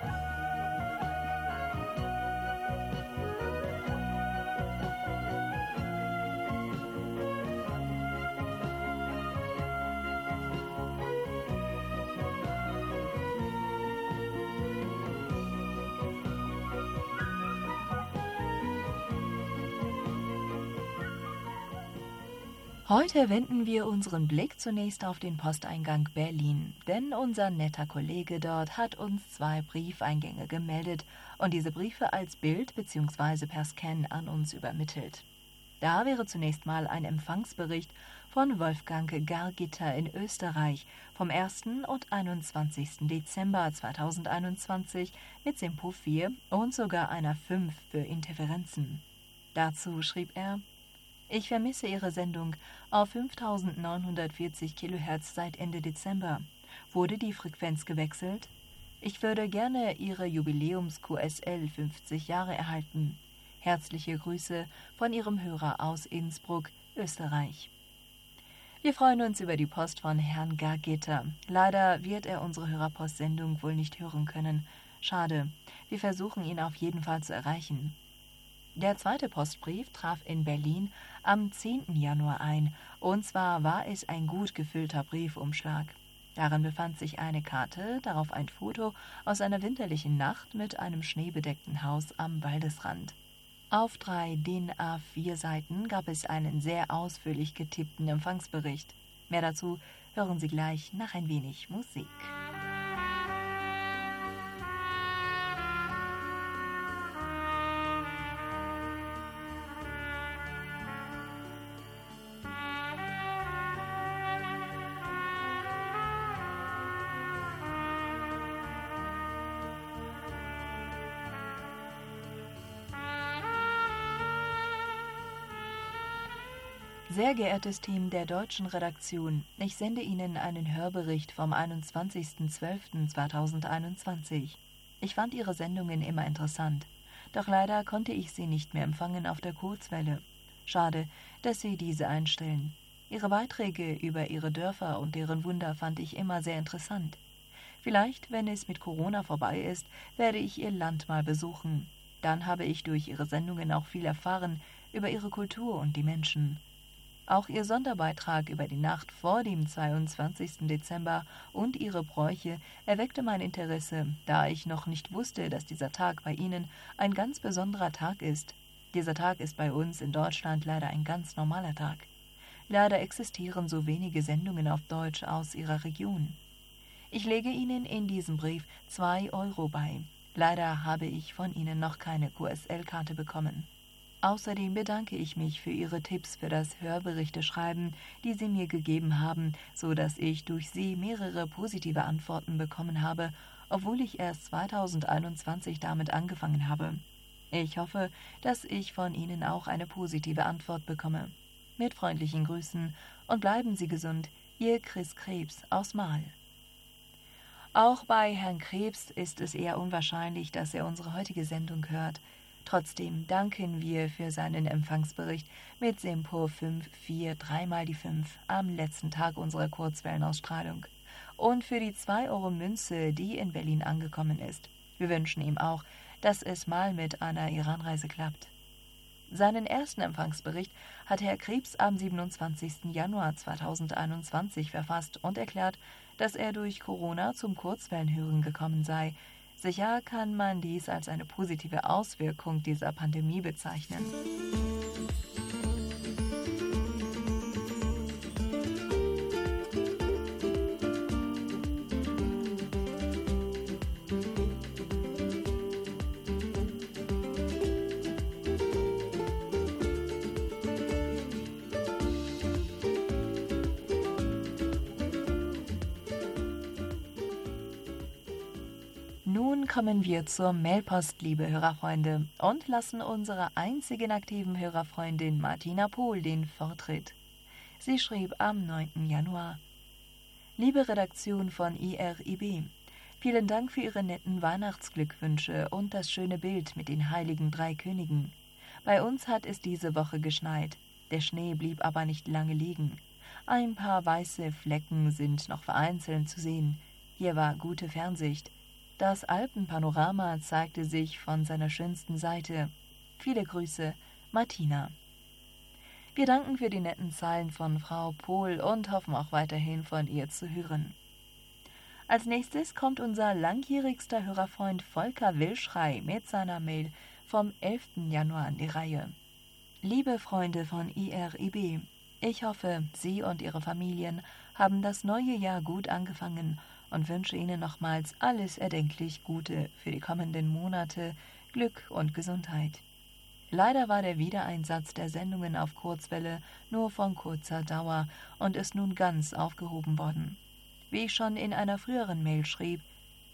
Heute wenden wir unseren Blick zunächst auf den Posteingang Berlin, denn unser netter Kollege dort hat uns zwei Briefeingänge gemeldet und diese Briefe als Bild bzw. per Scan an uns übermittelt. Da wäre zunächst mal ein Empfangsbericht von Wolfgang Gargitter in Österreich vom ersten und einundzwanzigsten Dezember zweitausendeinundzwanzig mit Simpo vier und sogar einer fünf für Interferenzen. Dazu schrieb er: Ich vermisse Ihre Sendung auf fünftausendneunhundertvierzig Kilohertz seit Ende Dezember. Wurde die Frequenz gewechselt? Ich würde gerne Ihre Jubiläums-Q S L fünfzig Jahre erhalten. Herzliche Grüße von Ihrem Hörer aus Innsbruck, Österreich. Wir freuen uns über die Post von Herrn Gargitter. Leider wird er unsere Hörerpostsendung wohl nicht hören können. Schade, wir versuchen ihn auf jeden Fall zu erreichen. Der zweite Postbrief traf in Berlin am zehnten Januar ein, und zwar war es ein gut gefüllter Briefumschlag. Darin befand sich eine Karte, darauf ein Foto aus einer winterlichen Nacht mit einem schneebedeckten Haus am Waldesrand. Auf drei D I N A vier Seiten gab es einen sehr ausführlich getippten Empfangsbericht. Mehr dazu hören Sie gleich nach ein wenig Musik. Sehr geehrtes Team der deutschen Redaktion, ich sende Ihnen einen Hörbericht vom einundzwanzigsten zwölften zweitausendeinundzwanzig. Ich fand Ihre Sendungen immer interessant, doch leider konnte ich sie nicht mehr empfangen auf der Kurzwelle. Schade, dass Sie diese einstellen. Ihre Beiträge über Ihre Dörfer und deren Wunder fand ich immer sehr interessant. Vielleicht, wenn es mit Corona vorbei ist, werde ich Ihr Land mal besuchen. Dann habe ich durch Ihre Sendungen auch viel erfahren über Ihre Kultur und die Menschen. Auch Ihr Sonderbeitrag über die Nacht vor dem zweiundzwanzigsten Dezember und Ihre Bräuche erweckte mein Interesse, da ich noch nicht wusste, dass dieser Tag bei Ihnen ein ganz besonderer Tag ist. Dieser Tag ist bei uns in Deutschland leider ein ganz normaler Tag. Leider existieren so wenige Sendungen auf Deutsch aus Ihrer Region. Ich lege Ihnen in diesem Brief zwei Euro bei. Leider habe ich von Ihnen noch keine Q S L-Karte bekommen. Außerdem bedanke ich mich für Ihre Tipps für das Hörberichteschreiben, die Sie mir gegeben haben, so dass ich durch Sie mehrere positive Antworten bekommen habe, obwohl ich erst zweitausendeinundzwanzig damit angefangen habe. Ich hoffe, dass ich von Ihnen auch eine positive Antwort bekomme. Mit freundlichen Grüßen und bleiben Sie gesund, Ihr Chris Krebs aus Marl. Auch bei Herrn Krebs ist es eher unwahrscheinlich, dass er unsere heutige Sendung hört. Trotzdem danken wir für seinen Empfangsbericht mit Sempo fünf vier drei mal die fünf am letzten Tag unserer Kurzwellenausstrahlung und für die zwei Euro Münze, die in Berlin angekommen ist. Wir wünschen ihm auch, dass es mal mit einer Iranreise klappt. Seinen ersten Empfangsbericht hat Herr Krebs am siebenundzwanzigsten Januar zweitausendeinundzwanzig verfasst und erklärt, dass er durch Corona zum Kurzwellenhören gekommen sei. Sicher kann man dies als eine positive Auswirkung dieser Pandemie bezeichnen. Nun kommen wir zur Mailpost, liebe Hörerfreunde, und lassen unserer einzigen aktiven Hörerfreundin Martina Pohl den Vortritt. Sie schrieb am neunten Januar: Liebe Redaktion von I R I B, vielen Dank für Ihre netten Weihnachtsglückwünsche und das schöne Bild mit den heiligen drei Königen. Bei uns hat es diese Woche geschneit. Der Schnee blieb aber nicht lange liegen. Ein paar weiße Flecken sind noch vereinzelt zu sehen. Hier war gute Fernsicht. Das Alpenpanorama zeigte sich von seiner schönsten Seite. Viele Grüße, Martina. Wir danken für die netten Zeilen von Frau Pohl und hoffen auch weiterhin von ihr zu hören. Als nächstes kommt unser langjährigster Hörerfreund Volker Wilschrei mit seiner Mail vom elften Januar an die Reihe. Liebe Freunde von I R I B, ich hoffe, Sie und Ihre Familien haben das neue Jahr gut angefangen und wünsche Ihnen nochmals alles erdenklich Gute für die kommenden Monate, Glück und Gesundheit. Leider war der Wiedereinsatz der Sendungen auf Kurzwelle nur von kurzer Dauer und ist nun ganz aufgehoben worden. Wie ich schon in einer früheren Mail schrieb,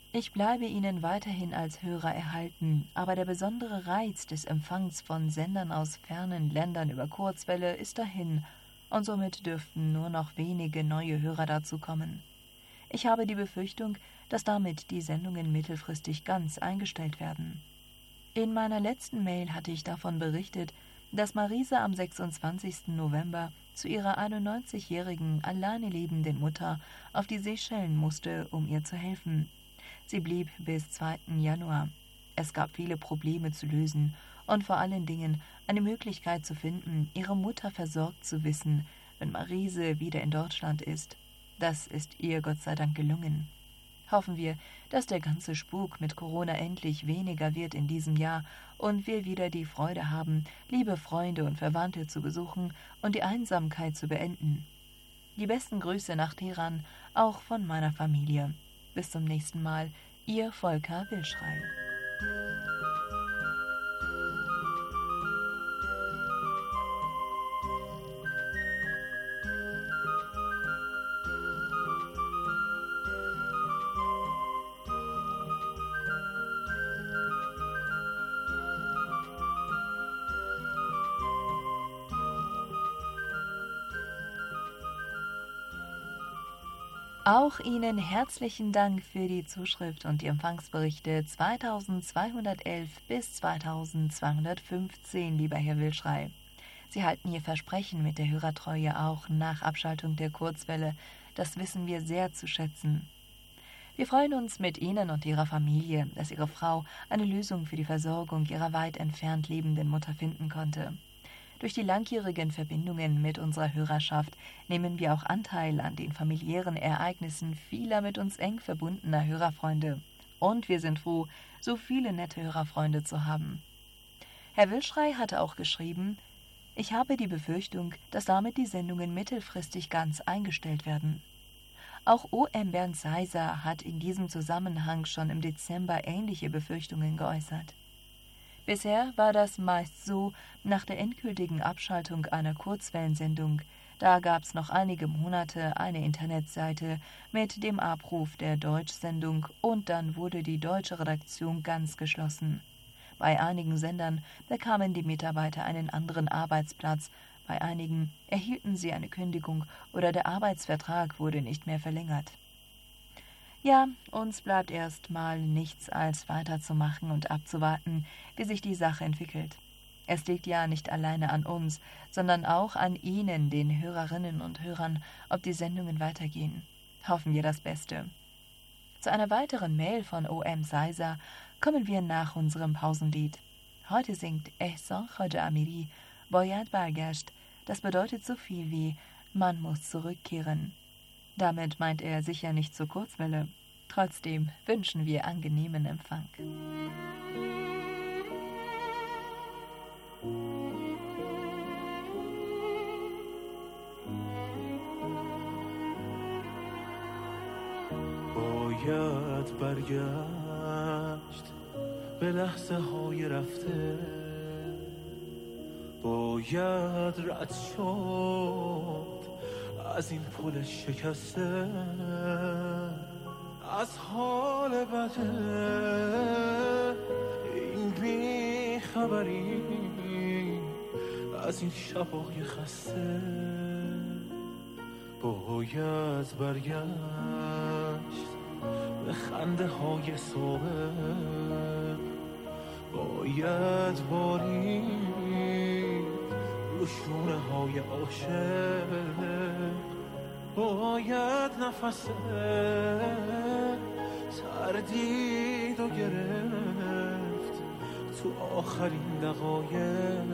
Ich bleibe Ihnen weiterhin als Hörer erhalten, aber der besondere Reiz des Empfangs von Sendern aus fernen Ländern über Kurzwelle ist dahin, und somit dürften nur noch wenige neue Hörer dazukommen. Ich habe die Befürchtung, dass damit die Sendungen mittelfristig ganz eingestellt werden. In meiner letzten Mail hatte ich davon berichtet, dass Marise am sechsundzwanzigsten November zu ihrer einundneunzigjährigen, alleine lebenden Mutter auf die Seychellen musste, um ihr zu helfen. Sie blieb bis zweiten Januar. Es gab viele Probleme zu lösen und vor allen Dingen eine Möglichkeit zu finden, ihre Mutter versorgt zu wissen, wenn Marise wieder in Deutschland ist. Das ist ihr Gott sei Dank gelungen. Hoffen wir, dass der ganze Spuk mit Corona endlich weniger wird in diesem Jahr und wir wieder die Freude haben, liebe Freunde und Verwandte zu besuchen und die Einsamkeit zu beenden. Die besten Grüße nach Teheran, auch von meiner Familie. Bis zum nächsten Mal, Ihr Volker Wilschrei. Auch Ihnen herzlichen Dank für die Zuschrift und die Empfangsberichte zweitausendzweihundertelf bis zweitausendzweihundertfünfzehn, lieber Herr Wilschrei. Sie halten Ihr Versprechen mit der Hörertreue auch nach Abschaltung der Kurzwelle. Das wissen wir sehr zu schätzen. Wir freuen uns mit Ihnen und Ihrer Familie, dass Ihre Frau eine Lösung für die Versorgung Ihrer weit entfernt lebenden Mutter finden konnte. Durch die langjährigen Verbindungen mit unserer Hörerschaft nehmen wir auch Anteil an den familiären Ereignissen vieler mit uns eng verbundener Hörerfreunde. Und wir sind froh, so viele nette Hörerfreunde zu haben. Herr Wilschrei hatte auch geschrieben, ich habe die Befürchtung, dass damit die Sendungen mittelfristig ganz eingestellt werden. Auch O M Bernd Seiser hat in diesem Zusammenhang schon im Dezember ähnliche Befürchtungen geäußert. Bisher war das meist so nach der endgültigen Abschaltung einer Kurzwellensendung. Da gab es noch einige Monate eine Internetseite mit dem Abruf der Deutschsendung und dann wurde die deutsche Redaktion ganz geschlossen. Bei einigen Sendern bekamen die Mitarbeiter einen anderen Arbeitsplatz, bei einigen erhielten sie eine Kündigung oder der Arbeitsvertrag wurde nicht mehr verlängert. Ja, uns bleibt erst mal nichts als weiterzumachen und abzuwarten, wie sich die Sache entwickelt. Es liegt ja nicht alleine an uns, sondern auch an Ihnen, den Hörerinnen und Hörern, ob die Sendungen weitergehen. Hoffen wir das Beste. Zu einer weiteren Mail von O M Seiser kommen wir nach unserem Pausenlied. Heute singt Ehsan Khaja Amiri Boyad Bargasht. Das bedeutet so viel wie man muss zurückkehren. Damit meint er sicher nicht zur Kurzwelle. Trotzdem wünschen wir angenehmen Empfang. باید برگشت به لحظه های رفته، باید رد شد از این پل شکسته، از حال بده این بیخبری، از این شبای خسته. باید برگشت به خنده های صبح، باید بارید رو شونه های عاشق، باید نفس تردید و گرفت تو آخرین دقایق.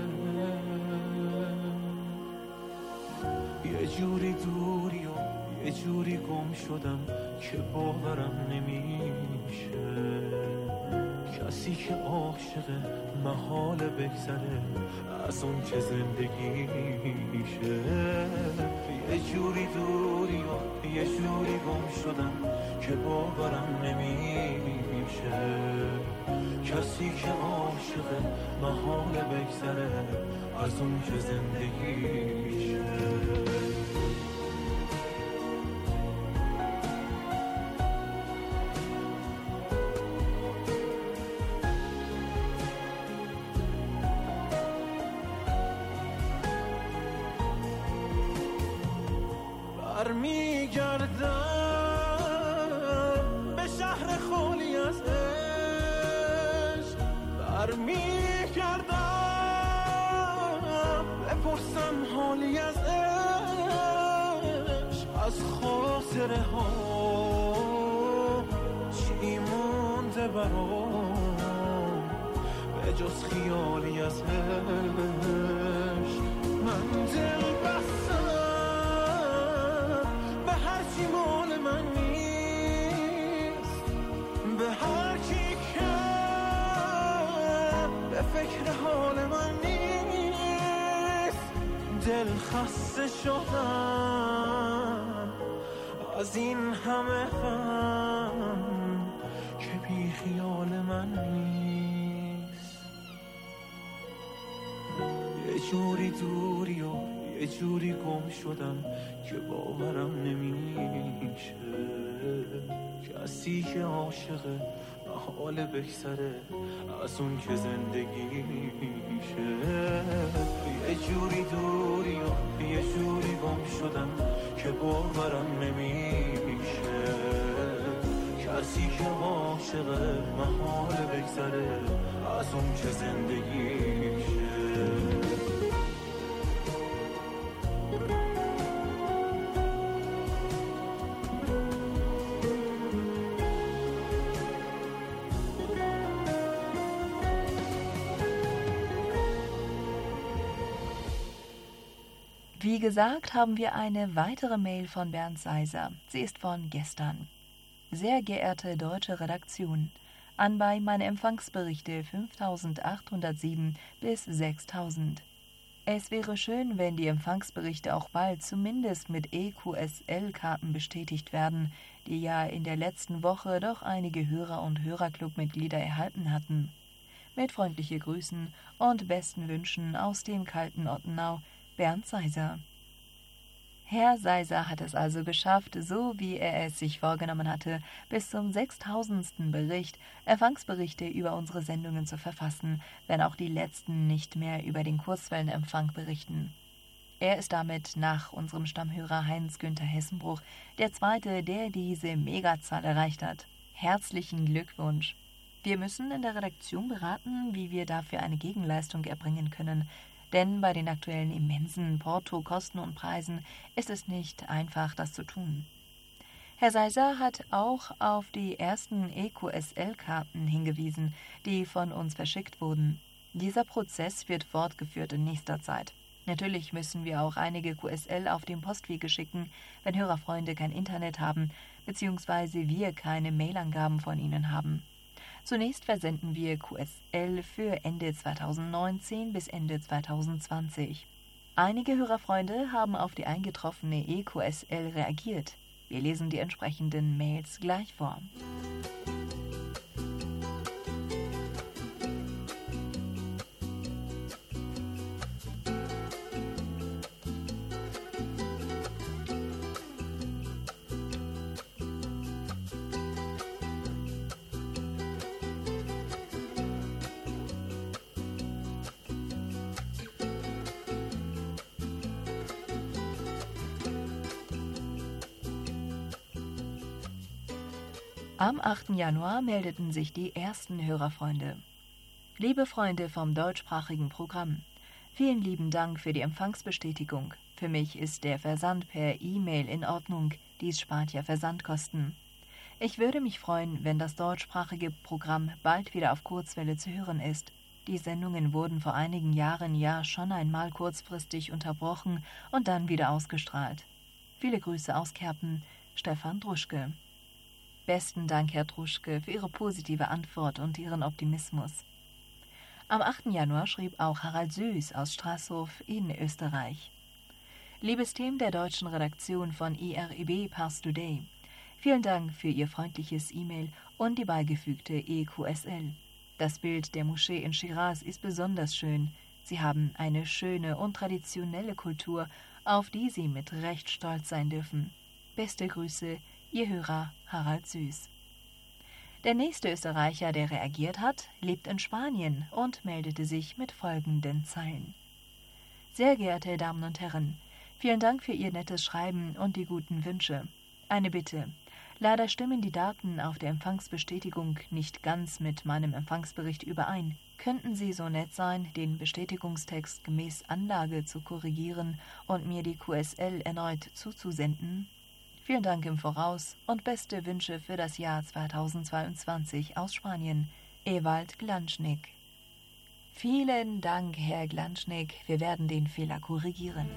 یه جوری دوری و یه جوری گم شدم که باورم نمیشه، کسی که عاشق محال بگذره از اون که زندگیشه. یه جوری دوری و یه جوری گم شدم که باورم نمیشه، کسی که عاشق محال بگذره از اون که زندگیشه. اومدم به شهر خالی از عشق برمی کردم بپرسم حالی از عشق از خاطره ها چی مونده برام به جز خیالی از عشق من دل بستم به هر چی مال من نیست به هر کی که به فکر حال من نیست دل خسته شدم از این همه غم که بی خیال من نیست یه جوری دوری و یه جوری گم شدم که باورم نمیشه کسی که عاشقه حال بگذره از اون که زندگیشه یه جوری دوری و یه جوری گم شدم که باورم نمیشه کسی که عاشقه محال بگذره از اون که زندگیشه Wie gesagt, haben wir eine weitere Mail von Bernd Seiser. Sie ist von gestern. Sehr geehrte deutsche Redaktion, anbei meine Empfangsberichte fünftausendachthundertsieben bis sechstausend. Es wäre schön, wenn die Empfangsberichte auch bald zumindest mit E Q S L-Karten bestätigt werden, die ja in der letzten Woche doch einige Hörer und Hörerclub-Mitglieder erhalten hatten. Mit freundlichen Grüßen und besten Wünschen aus dem kalten Ottenau, Bernd Seiser. Herr Seiser hat es also geschafft, so wie er es sich vorgenommen hatte, bis zum sechstausendsten Bericht Empfangsberichte über unsere Sendungen zu verfassen, wenn auch die letzten nicht mehr über den Kurzwellenempfang berichten. Er ist damit nach unserem Stammhörer Heinz-Günther Hessenbruch der Zweite, der diese Megazahl erreicht hat. Herzlichen Glückwunsch! Wir müssen in der Redaktion beraten, wie wir dafür eine Gegenleistung erbringen können, denn bei den aktuellen immensen Porto-Kosten und Preisen ist es nicht einfach, das zu tun. Herr Seiser hat auch auf die ersten E Q S L-Karten hingewiesen, die von uns verschickt wurden. Dieser Prozess wird fortgeführt in nächster Zeit. Natürlich müssen wir auch einige Q S L auf dem Postwege schicken, wenn Hörerfreunde kein Internet haben, beziehungsweise wir keine Mailangaben von ihnen haben. Zunächst versenden wir Q S L für Ende zweitausendneunzehn bis Ende zweitausendzwanzig. Einige Hörerfreunde haben auf die eingetroffene E Q S L reagiert. Wir lesen die entsprechenden Mails gleich vor. Am achten Januar meldeten sich die ersten Hörerfreunde. Liebe Freunde vom deutschsprachigen Programm, vielen lieben Dank für die Empfangsbestätigung. Für mich ist der Versand per E-Mail in Ordnung, dies spart ja Versandkosten. Ich würde mich freuen, wenn das deutschsprachige Programm bald wieder auf Kurzwelle zu hören ist. Die Sendungen wurden vor einigen Jahren ja schon einmal kurzfristig unterbrochen und dann wieder ausgestrahlt. Viele Grüße aus Kerpen, Stefan Druschke. Besten Dank, Herr Druschke, für Ihre positive Antwort und Ihren Optimismus. Am achten Januar schrieb auch Harald Süß aus Straßhof in Österreich. Liebes Team der deutschen Redaktion von I R I B Pars Today, vielen Dank für Ihr freundliches E-Mail und die beigefügte E Q S L. Das Bild der Moschee in Schiraz ist besonders schön. Sie haben eine schöne und traditionelle Kultur, auf die Sie mit Recht stolz sein dürfen. Beste Grüße, Ihr Hörer Harald Süß. Der nächste Österreicher, der reagiert hat, lebt in Spanien und meldete sich mit folgenden Zeilen. Sehr geehrte Damen und Herren, vielen Dank für Ihr nettes Schreiben und die guten Wünsche. Eine Bitte. Leider stimmen die Daten auf der Empfangsbestätigung nicht ganz mit meinem Empfangsbericht überein. Könnten Sie so nett sein, den Bestätigungstext gemäß Anlage zu korrigieren und mir die Q S L erneut zuzusenden? Vielen Dank im Voraus und beste Wünsche für das Jahr zweitausendzweiundzwanzig aus Spanien. Ewald Glanschnick. Vielen Dank, Herr Glanschnick. Wir werden den Fehler korrigieren.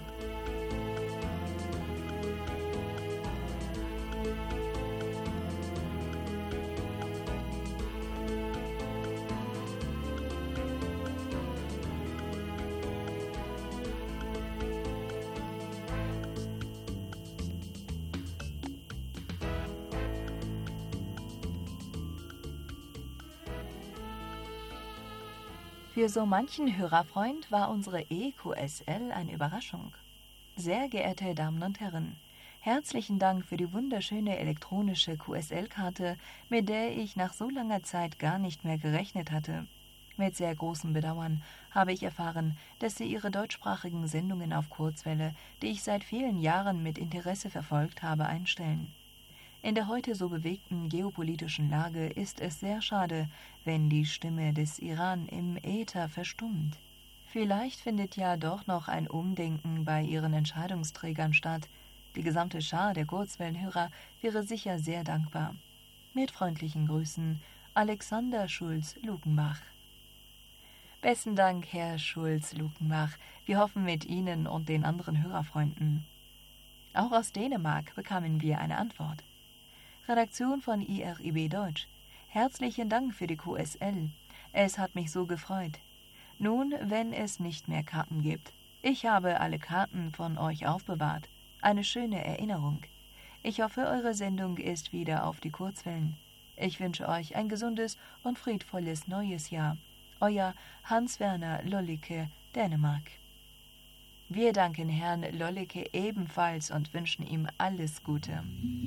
Für so manchen Hörerfreund war unsere E Q S L eine Überraschung. Sehr geehrte Damen und Herren, herzlichen Dank für die wunderschöne elektronische Q S L-Karte, mit der ich nach so langer Zeit gar nicht mehr gerechnet hatte. Mit sehr großem Bedauern habe ich erfahren, dass Sie Ihre deutschsprachigen Sendungen auf Kurzwelle, die ich seit vielen Jahren mit Interesse verfolgt habe, einstellen. In der heute so bewegten geopolitischen Lage ist es sehr schade, wenn die Stimme des Iran im Äther verstummt. Vielleicht findet ja doch noch ein Umdenken bei Ihren Entscheidungsträgern statt. Die gesamte Schar der Kurzwellenhörer wäre sicher sehr dankbar. Mit freundlichen Grüßen, Alexander Schulz-Lukenbach. Besten Dank, Herr Schulz-Lukenbach. Wir hoffen mit Ihnen und den anderen Hörerfreunden. Auch aus Dänemark bekamen wir eine Antwort. Redaktion von I R I B Deutsch. Herzlichen Dank für die Q S L. Es hat mich so gefreut. Nun, wenn es nicht mehr Karten gibt. Ich habe alle Karten von euch aufbewahrt. Eine schöne Erinnerung. Ich hoffe, eure Sendung ist wieder auf die Kurzwellen. Ich wünsche euch ein gesundes und friedvolles neues Jahr. Euer Hans-Werner Lollicke, Dänemark. Wir danken Herrn Lollicke ebenfalls und wünschen ihm alles Gute.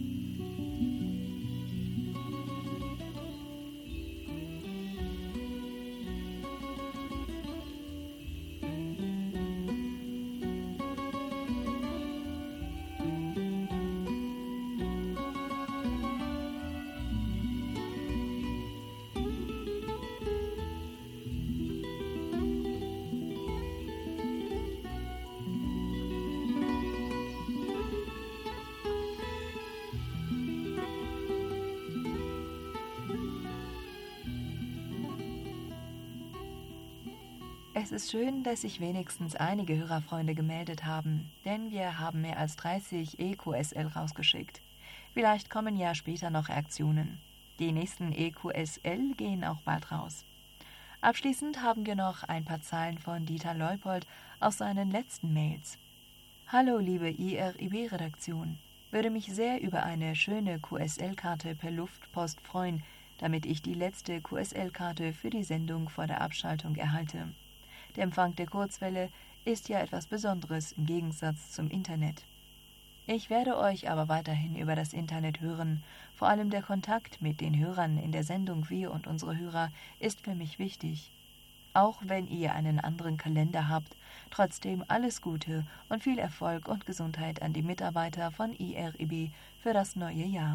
Es ist schön, dass sich wenigstens einige Hörerfreunde gemeldet haben, denn wir haben mehr als dreißig E Q S L rausgeschickt. Vielleicht kommen ja später noch Reaktionen. Die nächsten E Q S L gehen auch bald raus. Abschließend haben wir noch ein paar Zeilen von Dieter Leupold aus seinen letzten Mails. Hallo liebe I R I B-Redaktion, würde mich sehr über eine schöne Q S L-Karte per Luftpost freuen, damit ich die letzte Q S L-Karte für die Sendung vor der Abschaltung erhalte. Der Empfang der Kurzwelle ist ja etwas Besonderes im Gegensatz zum Internet. Ich werde euch aber weiterhin über das Internet hören. Vor allem der Kontakt mit den Hörern in der Sendung Wir und unsere Hörer ist für mich wichtig. Auch wenn ihr einen anderen Kalender habt, trotzdem alles Gute und viel Erfolg und Gesundheit an die Mitarbeiter von I R I B für das neue Jahr.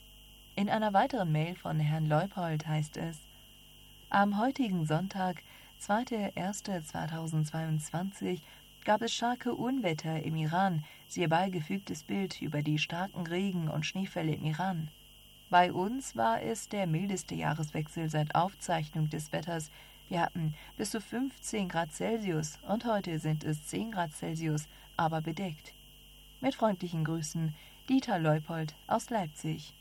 In einer weiteren Mail von Herrn Leupold heißt es: Am heutigen Sonntag, zweiter erster zweitausendzweiundzwanzig, gab es starke Unwetter im Iran, siehe beigefügtes Bild über die starken Regen- und Schneefälle im Iran. Bei uns war es der mildeste Jahreswechsel seit Aufzeichnung des Wetters. Wir hatten bis zu fünfzehn Grad Celsius und heute sind es zehn Grad Celsius, aber bedeckt. Mit freundlichen Grüßen, Dieter Leupold aus Leipzig.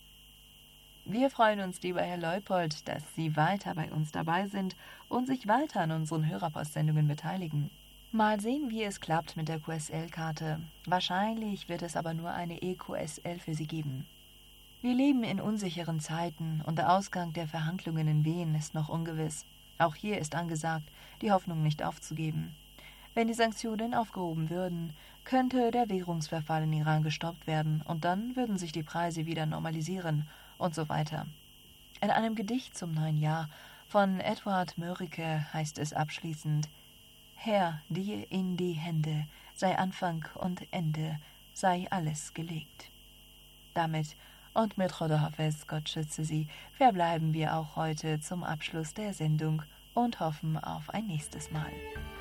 Wir freuen uns, lieber Herr Leupold, dass Sie weiter bei uns dabei sind und sich weiter an unseren Hörerpostsendungen beteiligen. Mal sehen, wie es klappt mit der Q S L-Karte. Wahrscheinlich wird es aber nur eine E Q S L für Sie geben. Wir leben in unsicheren Zeiten und der Ausgang der Verhandlungen in Wien ist noch ungewiss. Auch hier ist angesagt, die Hoffnung nicht aufzugeben. Wenn die Sanktionen aufgehoben würden, könnte der Währungsverfall in Iran gestoppt werden und dann würden sich die Preise wieder normalisieren und so weiter. In einem Gedicht zum neuen Jahr von Edward Mörike heißt es abschließend: Herr, dir in die Hände sei Anfang und Ende, sei alles gelegt. Damit und mit Choda Hafez, Gott schütze Sie, verbleiben wir auch heute zum Abschluss der Sendung und hoffen auf ein nächstes Mal.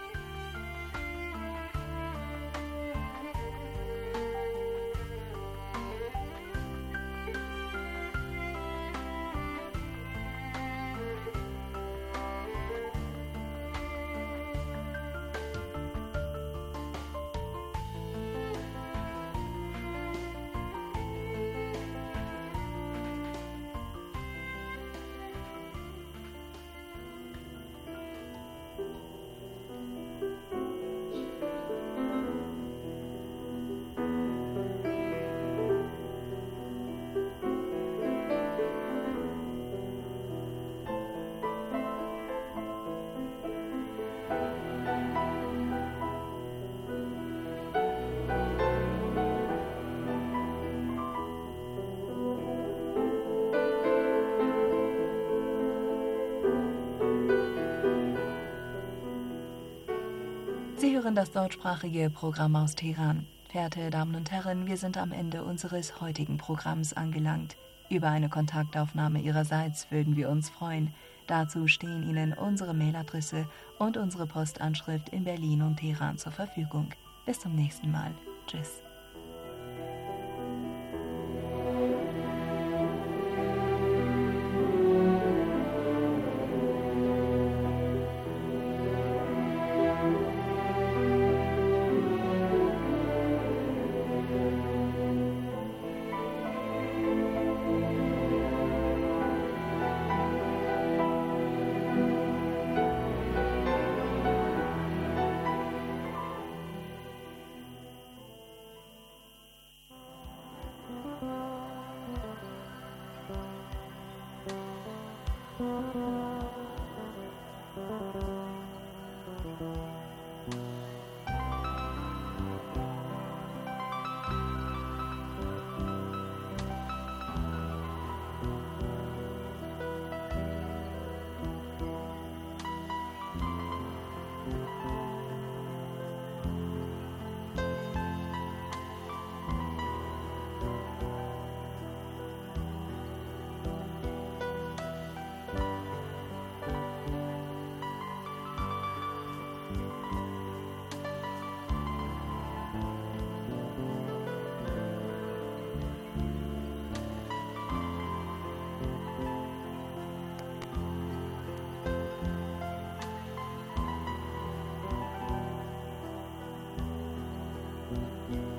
Sie hören das deutschsprachige Programm aus Teheran. Verehrte Damen und Herren, wir sind am Ende unseres heutigen Programms angelangt. Über eine Kontaktaufnahme Ihrerseits würden wir uns freuen. Dazu stehen Ihnen unsere Mailadresse und unsere Postanschrift in Berlin und Teheran zur Verfügung. Bis zum nächsten Mal. Tschüss. Thank you.